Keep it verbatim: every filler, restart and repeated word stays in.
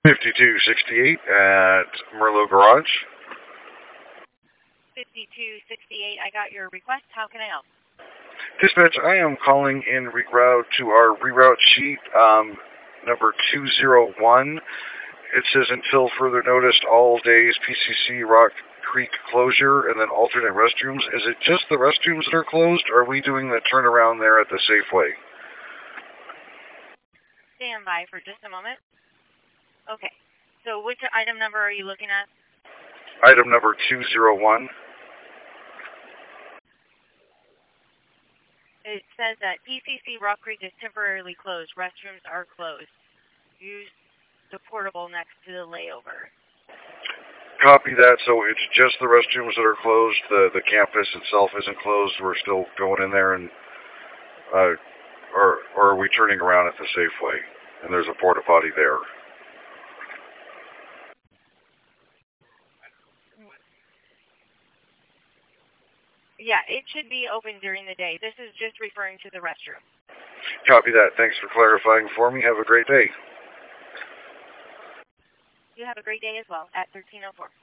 fifty-two sixty-eight at Merlot Garage. fifty-two sixty-eight, I got your request. How can I help? Dispatch, I am calling in reroute to our reroute sheet, um, number two zero one. It says until further notice, all days P C C Rock Creek closure and then alternate restrooms. Is it just the restrooms that are closed, or are we doing the turnaround there at the Safeway? Stand by for just a moment. Okay, so which item number are you looking at? Item number two zero one. It says that P C C Rock Creek is temporarily closed. Restrooms are closed. Use the portable next to the layover. Copy that. So it's just the restrooms that are closed. The the campus itself isn't closed. We're still going in there, and uh, or or are we turning around at the Safeway? And there's a porta potty there. Yeah, it should be open during the day. This is just referring to the restroom. Copy that. Thanks for clarifying for me. Have a great day. You have a great day as well at thirteen oh four.